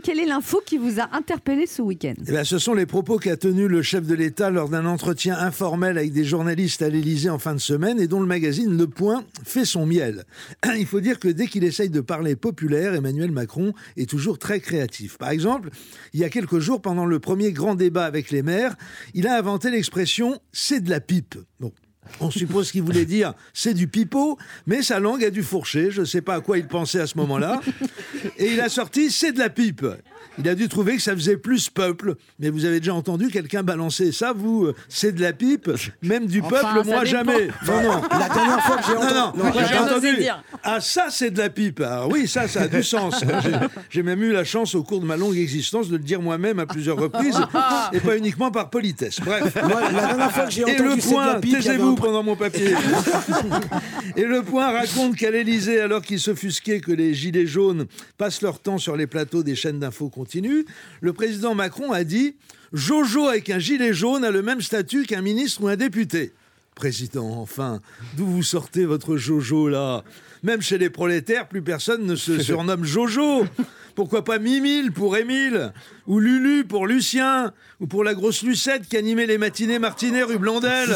quelle est l'info qui vous a interpellé ce week-end ? Ce sont les propos qu'a tenus le chef de l'État lors d'un entretien informel avec des journalistes à l'Élysée en fin de semaine et dont le magazine Le Point fait son miel. Il faut dire que dès qu'il essaye de parler populaire, Emmanuel Macron est toujours très créatif. Par exemple, il y a quelques jours, pendant le premier grand débat avec les maires, il a inventé l'expression « c'est de la pipe ». Bon. On suppose qu'il voulait dire « c'est du pipeau », mais sa langue a dû fourcher, je ne sais pas à quoi il pensait à ce moment-là, et il a sorti « c'est de la pipe ». Il a dû trouver que ça faisait plus peuple, mais vous avez déjà entendu quelqu'un balancer ça, vous, c'est de la pipe, même du peuple, moi jamais. Non. La dernière fois que j'ai entendu, ah ça c'est de la pipe, alors oui ça a du sens. J'ai même eu la chance au cours de ma longue existence de le dire moi-même à plusieurs reprises, et pas uniquement par politesse. Bref. Moi, la dernière fois que j'ai entendu c'est de la pipe, taisez-vous pendant mon papier. Et Le Point raconte qu'à l'Élysée, alors qu'il s'offusquait que les gilets jaunes passent leur temps sur les plateaux des chaînes d'infos continue, le président Macron a dit « Jojo avec un gilet jaune a le même statut qu'un ministre ou un député ». Président, enfin, d'où vous sortez votre Jojo là ? Même chez les prolétaires, plus personne ne se surnomme Jojo. Pourquoi pas Mimile pour Émile, ou Lulu pour Lucien, ou pour la grosse Lucette qui animait les matinées Martinet rue Blondel.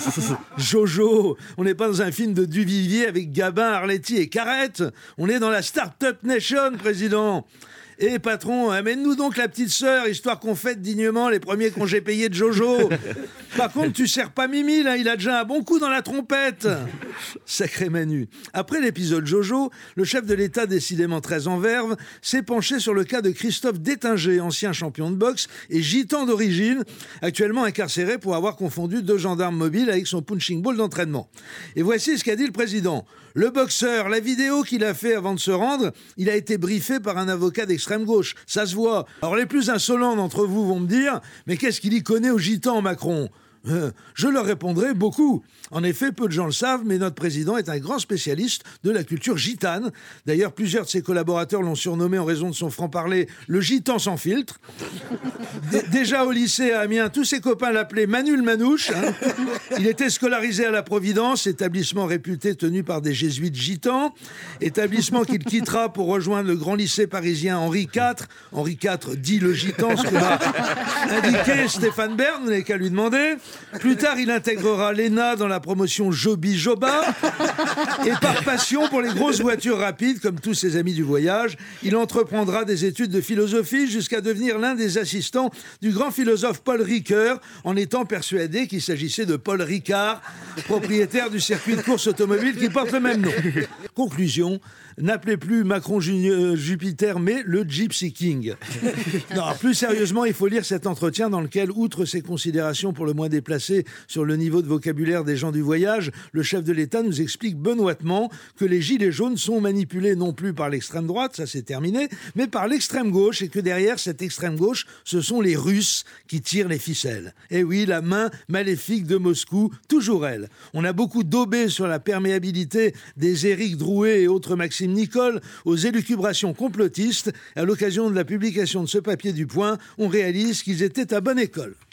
Jojo, on n'est pas dans un film de Duvivier avec Gabin, Arletty et Carrette. On est dans la Start-up Nation, président. Et patron, amène-nous donc la petite sœur, histoire qu'on fête dignement les premiers congés payés de Jojo. Par contre, tu sers pas Mimi, là, il a déjà un bon coup dans la trompette. Sacré Manu. Après l'épisode Jojo, le chef de l'État, décidément très en verve, s'est penché sur le cas de Christophe Détinger, ancien champion de boxe et gitan d'origine, actuellement incarcéré pour avoir confondu 2 gendarmes mobiles avec son punching ball d'entraînement. Et voici ce qu'a dit le président. Le boxeur, la vidéo qu'il a fait avant de se rendre, il a été briefé par un avocat d'extrême gauche. Ça se voit. Alors les plus insolents d'entre vous vont me dire « Mais qu'est-ce qu'il y connaît aux gitans, Macron ?» Je leur répondrai beaucoup. En effet, peu de gens le savent, mais notre président est un grand spécialiste de la culture gitane. D'ailleurs, plusieurs de ses collaborateurs l'ont surnommé en raison de son franc-parler le gitan sans filtre. Déjà au lycée à Amiens, tous ses copains l'appelaient Manu le Manouche. Il était scolarisé à la Providence, établissement réputé tenu par des jésuites gitans, établissement qu'il quittera pour rejoindre le grand lycée parisien Henri IV. Henri IV dit le gitan, ce que m'a indiqué Stéphane Bern, vous n'avez qu'à lui demander. Plus tard, il intégrera l'ENA dans la promotion Joby Joba. Et par passion pour les grosses voitures rapides, comme tous ses amis du voyage, il entreprendra des études de philosophie jusqu'à devenir l'un des assistants du grand philosophe Paul Ricoeur, en étant persuadé qu'il s'agissait de Paul Ricard, propriétaire du circuit de course automobile qui porte le même nom. Conclusion, n'appelez plus Macron Jupiter, mais le Gypsy King. Non, plus sérieusement, il faut lire cet entretien dans lequel, outre ses considérations pour le moins déplacées sur le niveau de vocabulaire des gens du voyage, le chef de l'État nous explique benoîtement que les gilets jaunes sont manipulés non plus par l'extrême droite, ça c'est terminé, mais par l'extrême gauche, et que derrière cette extrême gauche, ce sont les Russes qui tirent les ficelles. Et oui, la main maléfique de Moscou, toujours elle. On a beaucoup daubé sur la perméabilité des Éric Drouet et autres Maxime Nicole aux élucubrations complotistes. À l'occasion de la publication de ce papier du Point, on réalise qu'ils étaient à bonne école.